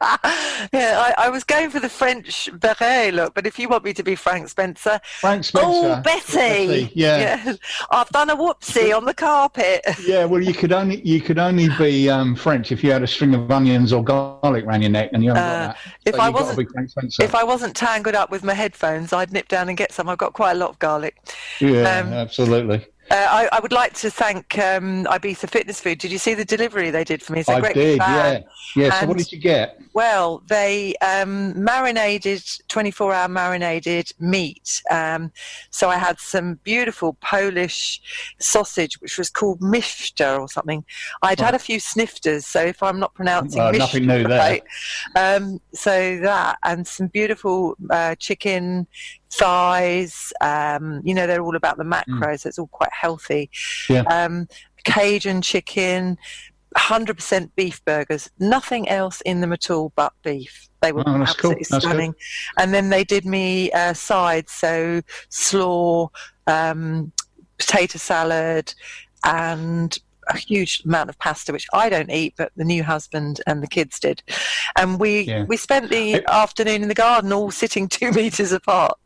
Yeah, I, I was going for the French beret look, but if you want me to be Frank Spencer, Frank Spencer. oh Betty, Betty, yeah. Yeah. I've done a whoopsie on the carpet. Yeah, well, you could only you could only be um, French if you had a string of onions or garlic around your neck, and you haven't Uh, got that. if So I you've got to wasn't- be Frank Spencer. If I wasn't tangled up with my headphones, I'd nip down and get some. I've got quite a lot of garlic. yeah, um, absolutely. Uh, I, I would like to thank um, Ibiza Fitness Food. Did you see the delivery they did for me? It's a I great did, van. yeah, yeah. So And- what did you get? Well, they um, marinated, twenty-four hour marinated meat. Um, so I had some beautiful Polish sausage, which was called mishta or something. I'd had a few snifters, so if I'm not pronouncing Well, mishta nothing new there. right. Um, so that, and some beautiful uh, chicken thighs. Um, you know, they're all about the macros, so it's all quite healthy. Yeah. Um, Cajun chicken, one hundred percent beef burgers, nothing else in them at all but beef. They were Oh, that's cool. absolutely That's good. stunning. And then they did me uh, sides, so slaw, um, potato salad, and a huge amount of pasta, which I don't eat, but the new husband and the kids did. And we, Yeah. we spent the afternoon in the garden all sitting two metres apart.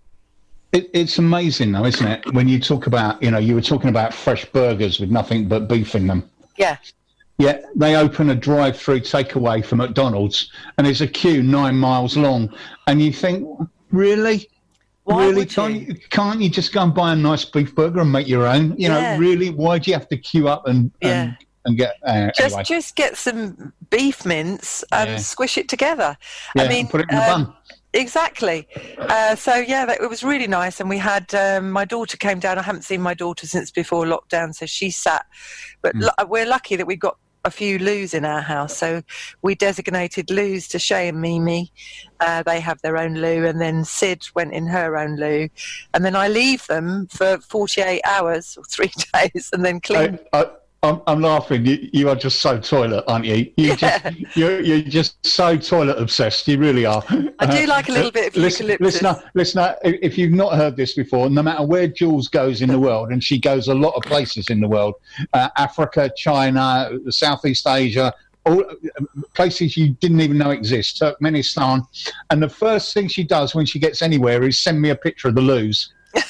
It, it's amazing, though, isn't it? When you talk about, you know, you were talking about fresh burgers with nothing but beef in them. Yeah. Yeah, they open a drive-through takeaway for McDonald's, and there's a queue nine miles long, and you think, really, Why really, would can't you? you? can't you just go and buy a nice beef burger and make your own? You know, Yeah. really, why do you have to queue up and Yeah. and, and get? Uh, Just anyway, just get some beef mince and Yeah. squish it together. yeah, I mean, and put it in the um, bun. Exactly. Uh, so yeah, that, it was really nice, and we had um, my daughter came down. I haven't seen my daughter since before lockdown, so she sat. But Mm. lu- we're lucky that we've got a few loos in our house, so we designated loos to Shay and Mimi. Uh, they have their own loo, and then Sid went in her own loo, and then I leave them for forty-eight hours or three days, and then clean. I, I, I'm, I'm laughing. You, you are just so toilet, aren't you? You Yeah. just, you're, you're just so toilet obsessed. You really are. I do like a little bit of listen, eucalyptus. Listener, listener, if if you've not heard this before, no matter where Jules goes in the world, and she goes a lot of places in the world, uh, Africa, China, Southeast Asia, all places you didn't even know exist, Turkmenistan, and the first thing she does when she gets anywhere is send me a picture of the loos.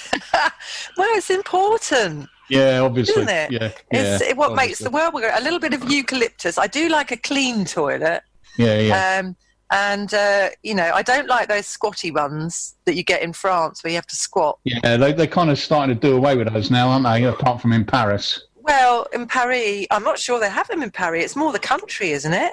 Well, it's important. Yeah, obviously. Isn't it? Yeah, It's yeah, it, what makes obviously. the world go. A little bit of eucalyptus. I do like a clean toilet. Yeah, yeah. Um, and, uh, you know, I don't like those squatty ones that you get in France where you have to squat. Yeah, they, they're kind of starting to do away with those now, aren't they? Apart from in Paris. Well, in Paris, I'm not sure they have them in Paris. It's more the country, isn't it?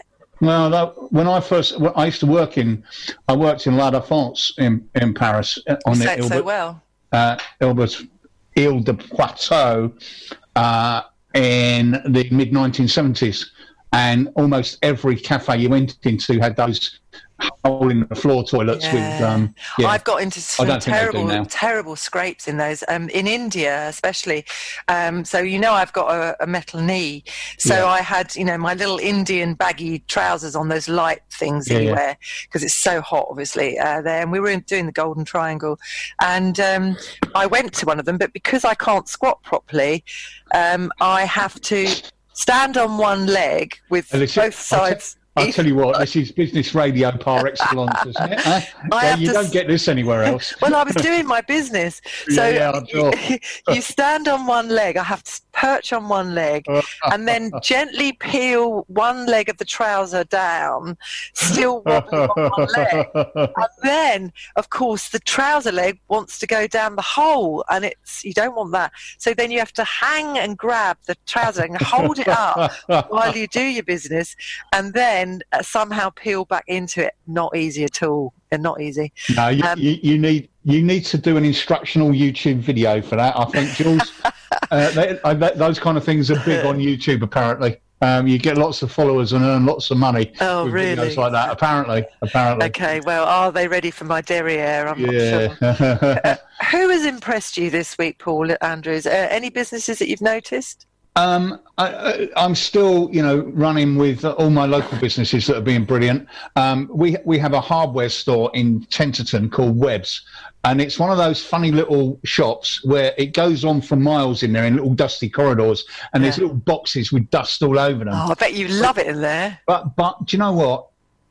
Well, that, when I first, when I used to work in, I worked in La Défense in, in Paris on You the say it so Ile, well. uh, Ile, Ile de Poitou uh, in the mid nineteen seventies, and almost every cafe you went into had those hole in the floor toilets Yeah. with. Um, yeah. I've got into I some don't think they do terrible, now. terrible scrapes in those. Um, in India, especially. Um, so you know, I've got a, a metal knee. So Yeah. I had, you know, my little Indian baggy trousers on, those light things that Yeah, you yeah. wear because it's so hot, obviously. Uh, there, and we were in, doing the Golden Triangle, and um, I went to one of them, but because I can't squat properly, um, I have to stand on one leg with And listen, both sides. I'll tell you what, this is business radio par excellence, isn't it? Huh? I Yeah, have you to don't s- get this anywhere else. Well, I was doing my business. So Yeah, yeah, I'm sure. you stand on one leg. I have to perch on one leg and then gently peel one leg of the trouser down, still wobbling on one leg. And then, of course, the trouser leg wants to go down the hole, and it's you don't want that. So then you have to hang and grab the trouser and hold it up while you do your business, and then uh, somehow peel back into it. Not easy at all. They're not easy. No, you, Um, you, you need you need to do an instructional YouTube video for that. I think, Jules, uh, they, I, that, those kind of things are big on YouTube. Apparently, um, you get lots of followers and earn lots of money. Oh, with really? Videos like that. Apparently, apparently. Okay, well, are they ready for my derriere? I'm not sure. Yeah. Who has impressed you this week, Paul Andrews? Uh, any businesses that you've noticed? Um, I, I, I'm still, you know, running with all my local businesses that are being brilliant. Um, we we have a hardware store in Tenterton called Webbs, and it's one of those funny little shops where it goes on for miles in there in little dusty corridors, and there's Yeah. little boxes with dust all over them. Oh, I bet you love it in there. But but do you know what?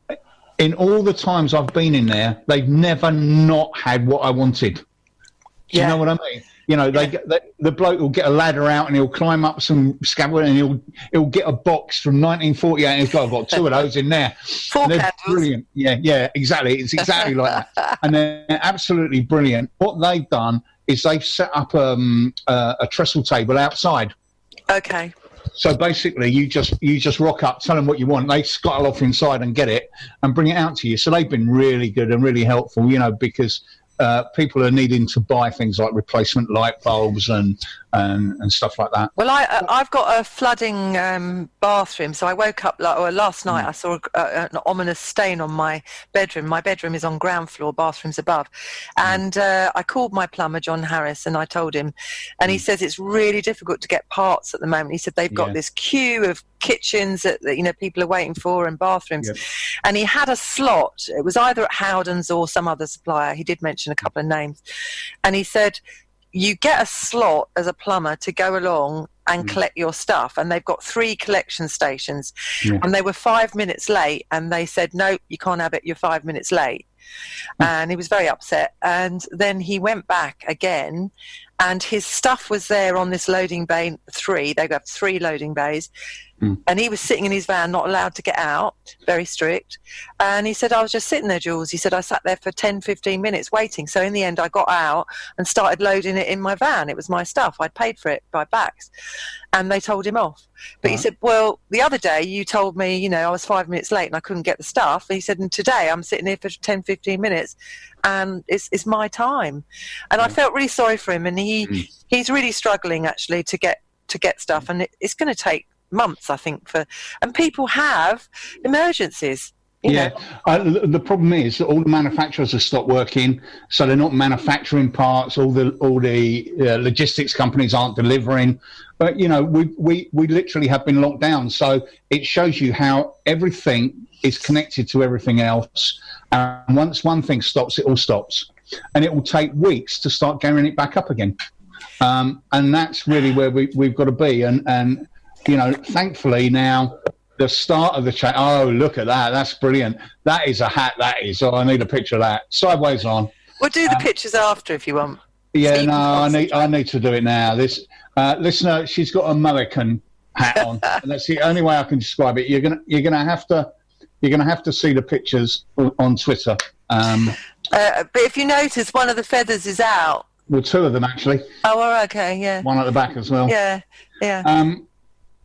In all the times I've been in there, they've never not had what I wanted. Do Yeah. you know what I mean? You know, they, Yeah. get, they the bloke will get a ladder out and he'll climb up some scaffold and he'll he'll get a box from nineteen forty-eight and he's got, I've got two of those in there. Four And they're candles. brilliant. Yeah, yeah, exactly. It's exactly like that. And they're absolutely brilliant. What they've done is they've set up um, uh, a trestle table outside. Okay. So basically, you just you just rock up, tell them what you want. They scuttle off inside and get it and bring it out to you. So they've been really good and really helpful, you know, because uh, people are needing to buy things like replacement light bulbs and and, and stuff like that. Well, I, uh, I've got a flooding um, bathroom, so I woke up like, or last night I saw a, a, an ominous stain on my bedroom. My bedroom is on ground floor, bathroom's above. And uh, I called my plumber, John Harris, and I told him, and he says it's really difficult to get parts at the moment. He said they've got Yeah. this queue of kitchens that, that, you know, people are waiting for and bathrooms. Yep. And he had a slot. It was either at Howden's or some other supplier. He did mention a couple of names. And he said, you get a slot as a plumber to go along and collect your stuff, and they've got three collection stations. Yeah. And they were five minutes late, and they said, no, you can't have it, you're five minutes late. And he was very upset. And then he went back again, and his stuff was there on this loading bay three. They have three loading bays. Mm. And he was sitting in his van, not allowed to get out, very strict. And he said, I was just sitting there, Jules. He said, I sat there for ten, fifteen minutes waiting. So in the end, I got out and started loading it in my van. It was my stuff. I'd paid for it by backs. And they told him off. But he Right. said, well, the other day you told me, you know, I was five minutes late and I couldn't get the stuff. And he said, and today I'm sitting here for ten, fifteen minutes and it's, it's my time. And I felt really sorry for him. And he, Mm. he's really struggling actually to get, to get stuff. And it, it's going to take months, I think, for, and people have emergencies. You Yeah, know. uh, the, the problem is that all the manufacturers have stopped working, so they're not manufacturing parts. All the all the uh, logistics companies aren't delivering. But you know, we we we literally have been locked down. So it shows you how everything is connected to everything else. And once one thing stops, it all stops, and it will take weeks to start gearing it back up again. Um, and that's really where we we've got to be. And and you know, thankfully now. The start of the chat. Oh, look at that! That's brilliant. That is a hat. That is. Oh, I need a picture of that. Sideways on. We'll do the Um, pictures after if you want. Yeah, So you no, can I need. concentrate. I need to do it now. This uh, listener, she's got a Mullican hat on, and that's the only way I can describe it. You're gonna, you're gonna have to, you're gonna have to see the pictures on, on Twitter. Um, Uh, but if you notice, one of the feathers is out. well, two of them actually. Oh, well, okay, yeah. One at the back as well. Yeah, yeah. Um,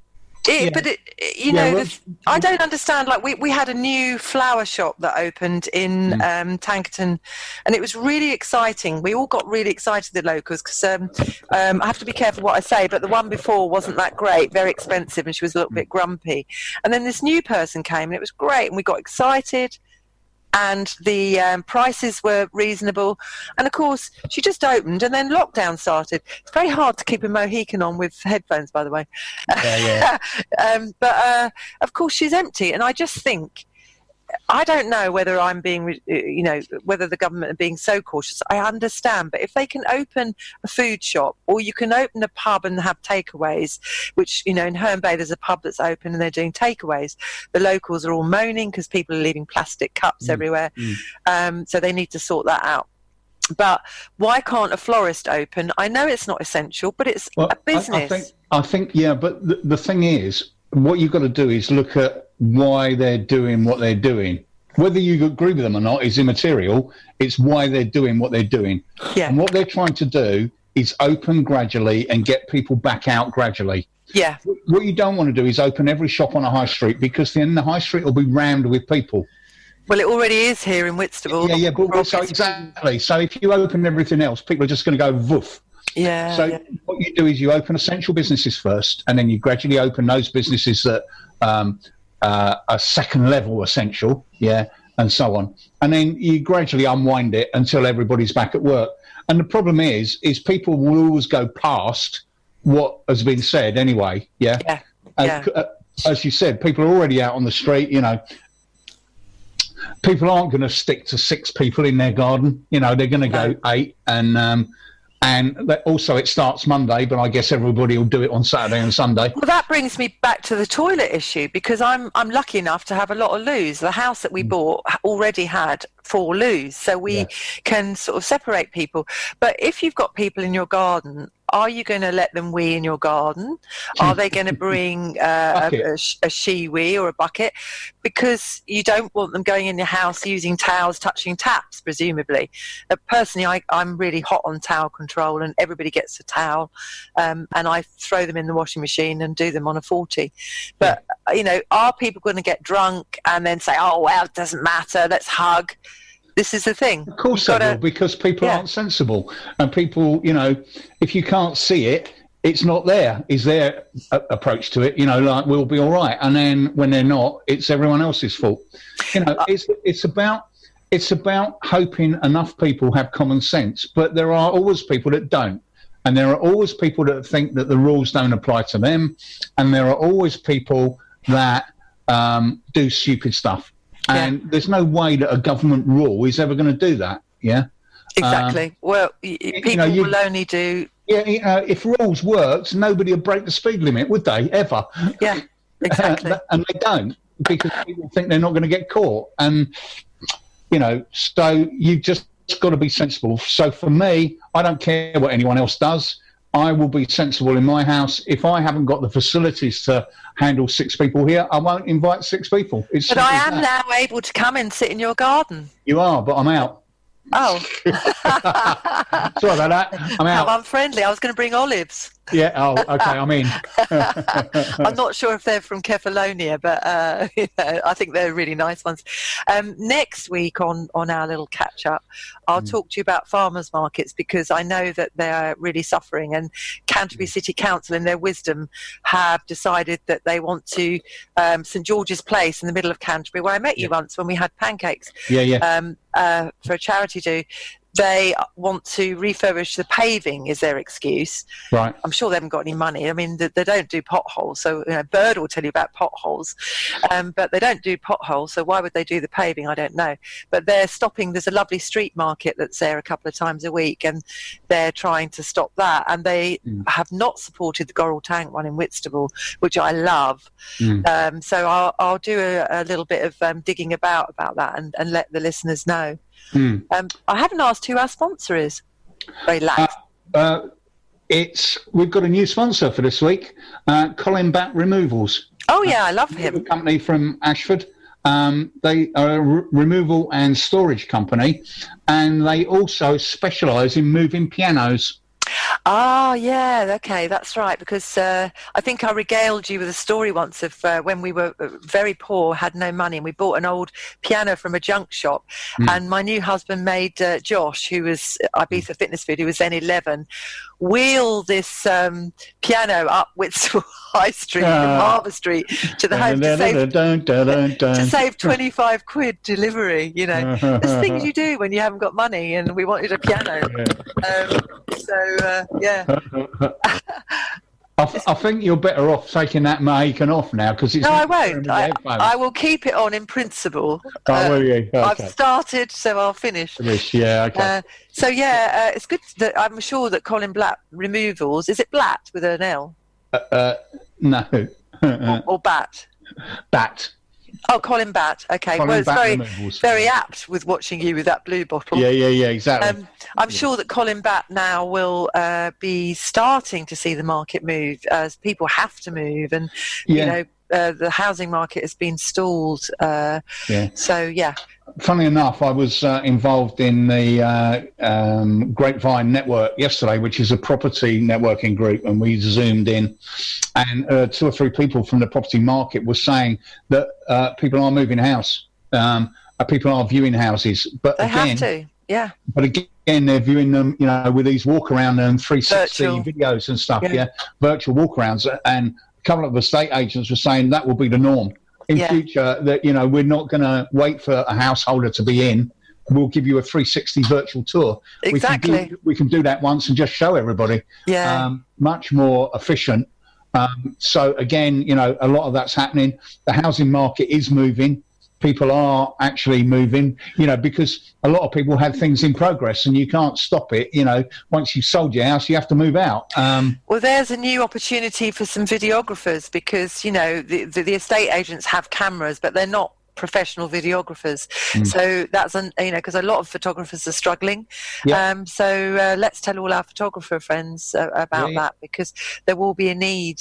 It, Yeah. But it, you Yeah, know, well- the, I don't understand. Like we, we had a new flower shop that opened in Mm. um, Tankerton, and it was really exciting. We all got really excited, the locals, because um, um, I have to be careful what I say. But the one before wasn't that great, very expensive, and she was a little bit grumpy. And then this new person came, and it was great, and we got excited. And the um, prices were reasonable. And, of course, she just opened and then lockdown started. It's very hard to keep a Mohican on with headphones, by the way. Yeah, yeah. um, but, uh, of course, she's empty. And I just think, I don't know whether I'm being, you know, whether the government are being so cautious. I understand. But if they can open a food shop, or you can open a pub and have takeaways, which, you know, in Herne Bay there's a pub that's open and they're doing takeaways. The locals are all moaning because people are leaving plastic cups Mm, everywhere. mm. Um, so they need to sort that out. But why can't a florist open? I know it's not essential, but it's Well, a I- business. I, think, I think, yeah, but the, the thing is, what you've got to do is look at why they're doing what they're doing. Whether you agree with them or not is immaterial. It's why they're doing what they're doing. Yeah. And what they're trying to do is open gradually and get people back out gradually. Yeah. What you don't want to do is open every shop on a high street, because then the high street will be rammed with people. Well, it already is here in Whitstable. Yeah, yeah, but so exactly. So if you open everything else, people are just going to go woof. Yeah. So yeah. what you do is you open essential businesses first, and then you gradually open those businesses that um, uh, are second level essential, yeah, and so on. And then you gradually unwind it until everybody's back at work. And the problem is, is people will always go past what has been said anyway, yeah? Yeah. And, yeah. uh, as you said, people are already out on the street, you know. People aren't going to stick to six people in their garden. You know, they're going to go No. eight. And um, and that also it starts Monday, but I guess everybody will do it on Saturday and Sunday. Well, that brings me back to the toilet issue, because I'm I'm lucky enough to have a lot of loos. The house that we bought already had four loos, so we Yeah. can sort of separate people. But if you've got people in your garden, are you going to let them wee in your garden? Are they going to bring uh, Bucket. a, a, sh- a she-wee or a bucket? Because you don't want them going in your house using towels, touching taps, presumably. Uh, personally, I, I'm really hot on towel control, and everybody gets a towel, um, and I throw them in the washing machine and do them on a forty. But, uh, you know, are people going to get drunk and then say, oh, well, it doesn't matter, let's hug? This is the thing. Of course You've they gotta- will, because people yeah. aren't sensible. And people, you know, if you can't see it, it's not there, is their a- approach to it. You know, like, we'll be all right. And then when they're not, it's everyone else's fault. You know, it's it's about it's about hoping enough people have common sense. But there are always people that don't. And there are always people that think that the rules don't apply to them. And there are always people that um, do stupid stuff. And Yeah. there's no way that a government rule is ever going to do that. Yeah. Exactly. well, y- y- people know, you- will only do... Yeah. You know, if rules worked, nobody would break the speed limit, would they? Ever? Yeah, exactly. And they don't, because people think they're not going to get caught. And, you know, so you've just got to be sensible. So for me, I don't care what anyone else does. I will be sensible in my house. If I haven't got the facilities to handle six people here, I won't invite six people. It's But simple I as am that. now able to come and sit in your garden. You are, but I'm out. Oh, Sorry about that. I'm how out. unfriendly. I was going to bring olives. Yeah. Oh, okay. I'm in. I'm not sure if they're from Kefalonia, but uh, you know, I think they're really nice ones. Um, next week on, on our little catch-up, I'll Mm. talk to you about farmers markets, because I know that they're really suffering, and Canterbury City Council in their wisdom have decided that they want to um, St George's Place in the middle of Canterbury, where I met you once when we had pancakes Yeah. Yeah. um, uh, for a charity do. They want to refurbish the paving, is their excuse. Right. I'm sure they haven't got any money. I mean, they, they don't do potholes. So, you know, Bird will tell you about potholes, um, but they don't do potholes. So why would they do the paving? I don't know. But they're stopping. There's a lovely street market that's there a couple of times a week, and they're trying to stop that. And they Mm. have not supported the Goral Tank one in Whitstable, which I love. Mm. Um, so I'll, I'll do a, a little bit of um, digging about about that, and, and let the listeners know. Mm. Um, I haven't asked who our sponsor is. Very lax. Uh, it's we've got a new sponsor for this week, uh, Colin Bat Removals. oh, yeah, I love A him. company from Ashford. Um, they are a re- removal and storage company, and they also specialise in moving pianos. Ah, yeah, okay, that's right, because uh, I think I regaled you with a story once of uh, when we were very poor, had no money, and we bought an old piano from a junk shop, mm. and my new husband made uh, Josh, who was Ibiza Fitness Food, who was then eleven, wheel this um, piano up Whitstable High Street uh, from Harbour Street to the home to save, to save twenty-five quid delivery, you know. There's things you do when you haven't got money, and we wanted a piano. Um, so, uh, yeah. I, I think you're better off taking that Mohican off now, because it's... No, I won't. I, I will keep it on in principle. Oh, uh, will you? Okay. I've started, so I'll finish. Finish, yeah, okay. Uh, so, yeah, uh, it's good that I'm sure that Colin Blatt Removals... Is it Blatt with an L? Uh, uh, no. or, or Bat? Bat. Oh, Colin Batt. Okay, Colin well, it's Batt very, removals. very apt with watching you with that blue bottle. Yeah, yeah, yeah, exactly. Um, I'm yeah. sure that Colin Batt now will uh, be starting to see the market move as people have to move, and yeah. you know uh, the housing market has been stalled. Uh, yeah. So yeah. Funny enough, I was uh, involved in the uh, um, Grapevine Network yesterday, which is a property networking group, and we zoomed in, and uh, two or three people from the property market were saying that uh, people are moving house, um, uh, people are viewing houses, but they again, have to, yeah. But again, they're viewing them, you know, with these walk around and three sixty Virtual. videos and stuff, yeah. yeah, virtual walk arounds, and a couple of estate agents were saying that will be the norm. In yeah. future, that you know, we're not going to wait for a householder to be in. We'll give you a three sixty virtual tour. Exactly. We can do, we can do that once and just show everybody. Yeah. Um, much more efficient. Um, so again, you know, a lot of that's happening. The housing market is moving. People are actually moving, you know, because a lot of people have things in progress and you can't stop it. You know, once you've sold your house, you have to move out. Um, well, there's a new opportunity for some videographers because, you know, the, the, the estate agents have cameras, but they're not professional videographers. Mm. So that's, an, you know, because a lot of photographers are struggling. Yeah. Um, so uh, let's tell all our photographer friends uh, about yeah. that, because there will be a need.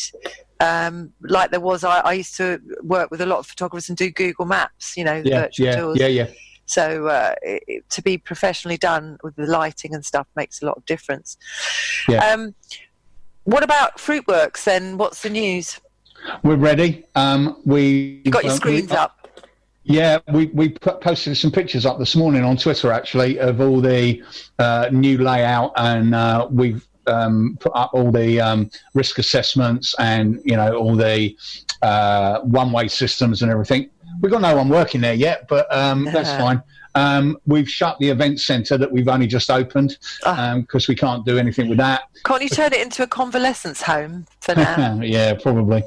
Um, like there was, I, I used to work with a lot of photographers and do Google Maps, you know, the yeah, virtual yeah, tours. Yeah, yeah. So uh, it, to be professionally done with the lighting and stuff makes a lot of difference. Yeah. Um, what about Fruitworks then? What's the news? We're ready. Um, we You've got your screens we, up. Yeah, we we put, posted some pictures up this morning on Twitter actually of all the uh, new layout, and uh, we've um, put up all the um, risk assessments and you know all the uh, one-way systems and everything. We've got no one working there yet, but um, that's fine. Um, we've shut the event centre that we've only just opened because um, we can't do anything with that. Can't you turn it into a convalescence home for now? Yeah, probably.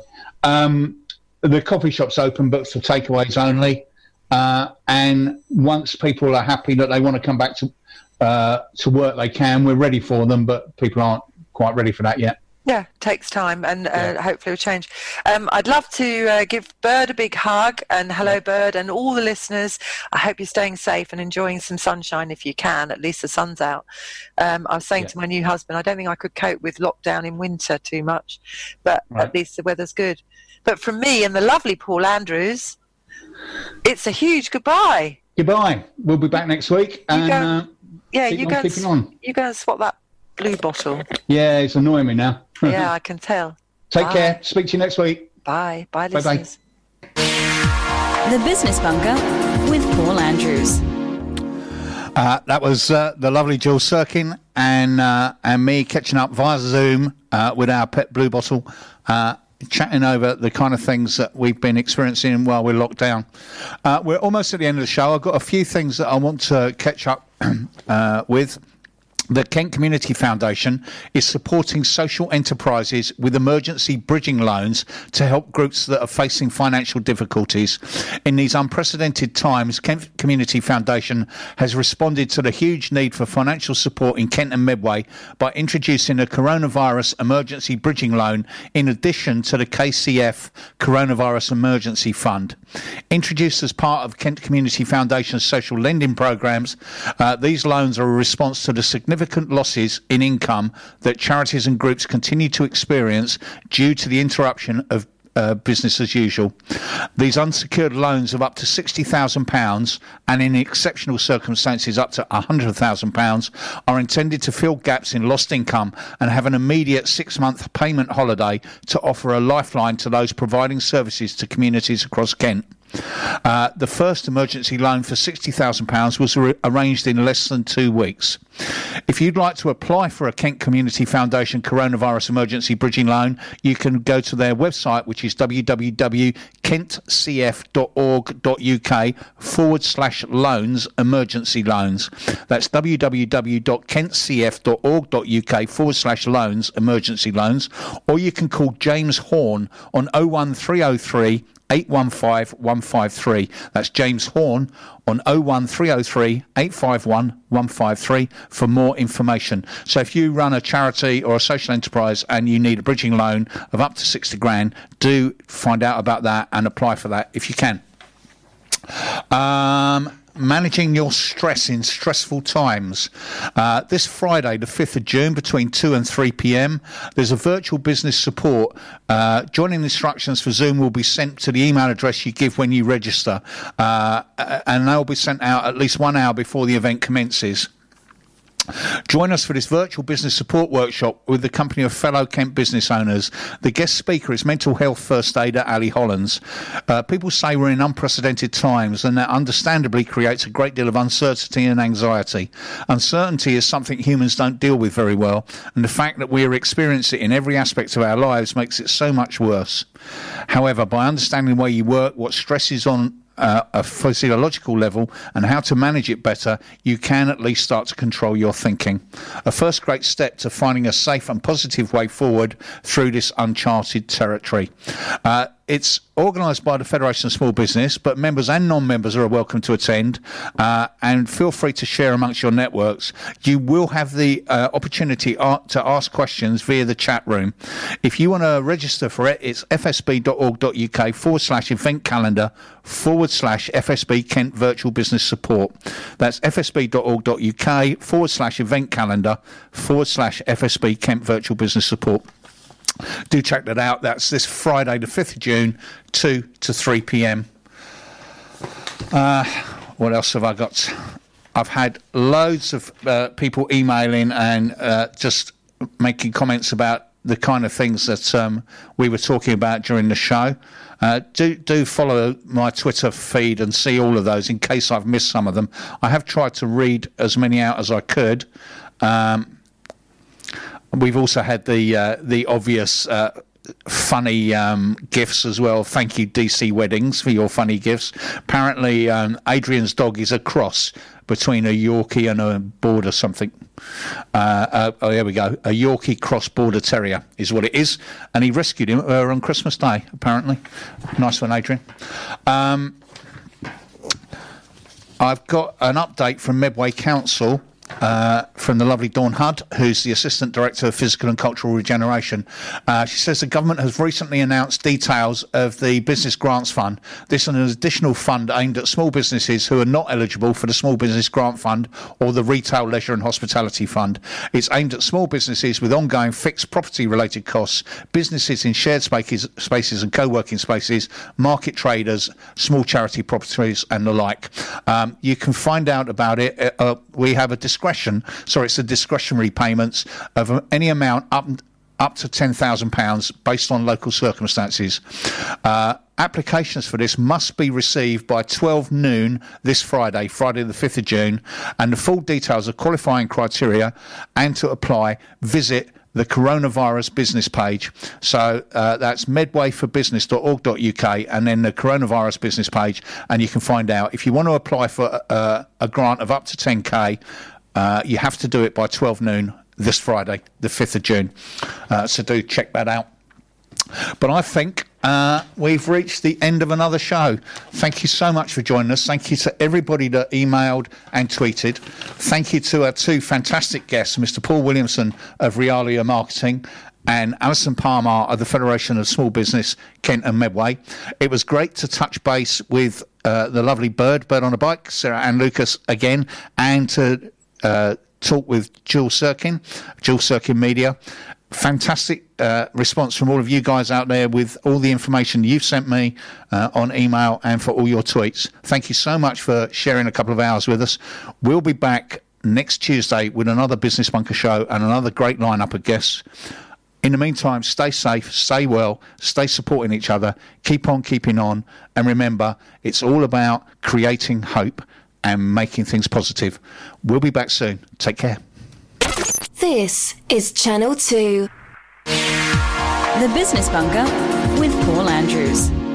Um, the coffee shop's open, but for takeaways only. Uh, and once people are happy that they want to come back to uh, to work, they can. We're ready for them, but people aren't quite ready for that yet. Yeah, takes time, and uh, yeah. hopefully it'll change. Um, I'd love to uh, give Bird a big hug, and hello, yeah. Bird, and all the listeners. I hope you're staying safe and enjoying some sunshine if you can. At least the sun's out. Um, I was saying yeah. to my new husband, I don't think I could cope with lockdown in winter too much, but right. at least the weather's good. But from me and the lovely Paul Andrews, it's a huge goodbye. Goodbye. We'll be back next week. And, you go, uh, yeah, you on, go. Keeping on. You go and swap that blue bottle. Yeah, it's annoying me now. Yeah, I can tell. Take Bye. care. Speak to you next week. Bye. Bye, Bye-bye. listeners. The Business Bunker with Paul Andrews. Uh, that was uh, the lovely Jill Sirkin and uh, and me catching up via Zoom uh, with our pet blue bottle, uh, chatting over the kind of things that we've been experiencing while we're locked down. Uh, we're almost at the end of the show. I've got a few things that I want to catch up uh, with. The Kent Community Foundation is supporting social enterprises with emergency bridging loans to help groups that are facing financial difficulties. In these unprecedented times, Kent Community Foundation has responded to the huge need for financial support in Kent and Medway by introducing a coronavirus emergency bridging loan in addition to the K C F Coronavirus Emergency Fund. Introduced as part of Kent Community Foundation's social lending programs, uh, these loans are a response to the significant significant losses in income that charities and groups continue to experience due to the interruption of uh, business as usual. These unsecured loans of up to sixty thousand pounds and in exceptional circumstances up to one hundred thousand pounds are intended to fill gaps in lost income and have an immediate six-month payment holiday to offer a lifeline to those providing services to communities across Kent. Uh, the first emergency loan for sixty thousand pounds was re- arranged in less than two weeks. If you'd like to apply for a Kent Community Foundation Coronavirus Emergency Bridging Loan, you can go to their website, which is www.kentcf.org.uk forward slash loans, emergency loans. That's www.kentcf.org.uk forward slash loans, emergency loans. Or you can call James Horn on oh one three oh three eight one five one five three. That's James Horn on oh one three oh three eight five one one five three for more information. So if you run a charity or a social enterprise and you need a bridging loan of up to sixty grand, do find out about that and apply for that if you can. Um... Managing your stress in stressful times. Uh, this Friday, the fifth of June, between two and three p.m, there's a virtual business support. Uh, joining instructions for Zoom will be sent to the email address you give when you register, uh, and they'll be sent out at least one hour before the event commences. Join us for this virtual business support workshop with the company of fellow Kent business owners. The guest speaker is mental health first aider Ali Hollands. Uh, people say we're in unprecedented times, and that understandably creates a great deal of uncertainty and anxiety. Uncertainty is something humans don't deal with very well, and the fact that we experience it in every aspect of our lives makes it so much worse. However, by understanding where you work, what stress is on Uh, a physiological level and how to manage it better, you can at least start to control your thinking. A first great step to finding a safe and positive way forward through this uncharted territory. Uh, It's organised by the Federation of Small Business, but members and non-members are welcome to attend, uh, and feel free to share amongst your networks. You will have the uh, opportunity uh, to ask questions via the chat room. If you want to register for it, it's fsb.org.uk forward slash event calendar forward slash FSB Kent Virtual Business Support. That's fsb.org.uk forward slash event calendar forward slash FSB Kent Virtual Business Support. Do check that out. That's this Friday, the fifth of June, two to three p.m. Uh, what else have I got? I've had loads of uh, people emailing and uh, just making comments about the kind of things that um, we were talking about during the show. Uh, do do follow my Twitter feed and see all of those in case I've missed some of them. I have tried to read as many out as I could. Um, We've also had the uh, the obvious uh, funny um, gifts as well. Thank you, D C Weddings, for your funny gifts. Apparently, um, Adrian's dog is a cross between a Yorkie and a Border something. Uh, uh, oh, there we go. A Yorkie cross Border Terrier is what it is. And he rescued him uh, on Christmas Day, apparently. Nice one, Adrian. Um, I've got an update from Medway Council. Uh, from the lovely Dawn Hudd, who's the Assistant Director of Physical and Cultural Regeneration. Uh, she says the government has recently announced details of the Business Grants Fund. This is an additional fund aimed at small businesses who are not eligible for the Small Business Grant Fund or the Retail, Leisure and Hospitality Fund. It's aimed at small businesses with ongoing fixed property-related costs, businesses in shared spaces, spaces and co-working spaces, market traders, small charity properties and the like. Um, you can find out about it. Uh, we have a discussion Discretion, sorry, it's the discretionary payments of any amount up up to ten thousand pounds based on local circumstances. Uh, applications for this must be received by twelve noon this Friday, Friday the fifth of June, and the full details of qualifying criteria and to apply, visit the coronavirus business page. So uh, that's medway for business dot org dot U K and then the coronavirus business page, and you can find out. If you want to apply for uh, a grant of up to ten K, Uh, you have to do it by twelve noon this Friday, the fifth of June. Uh, so do check that out. But I think uh, we've reached the end of another show. Thank you so much for joining us. Thank you to everybody that emailed and tweeted. Thank you to our two fantastic guests, Mister Paul Williamson of Realia Marketing and Alison Palmer of the Federation of Small Business, Kent and Medway. It was great to touch base with uh, the lovely Bird, Bird on a Bike, Sarah Ann Lucas again, and to Uh, talk with Jules Sirkin, Jules Sirkin Media. fantastic uh, response from all of you guys out there with all the information you've sent me uh, on email and for all your tweets. Thank you so much for sharing a couple of hours with us. We'll be back next Tuesday with another Business Bunker show and another great lineup of guests. In the meantime, stay safe, stay well, stay supporting each other, keep on keeping on, and remember, it's all about creating hope and making things positive. We'll be back soon. Take care. This is Channel two. The Business Bunker with Paul Andrews.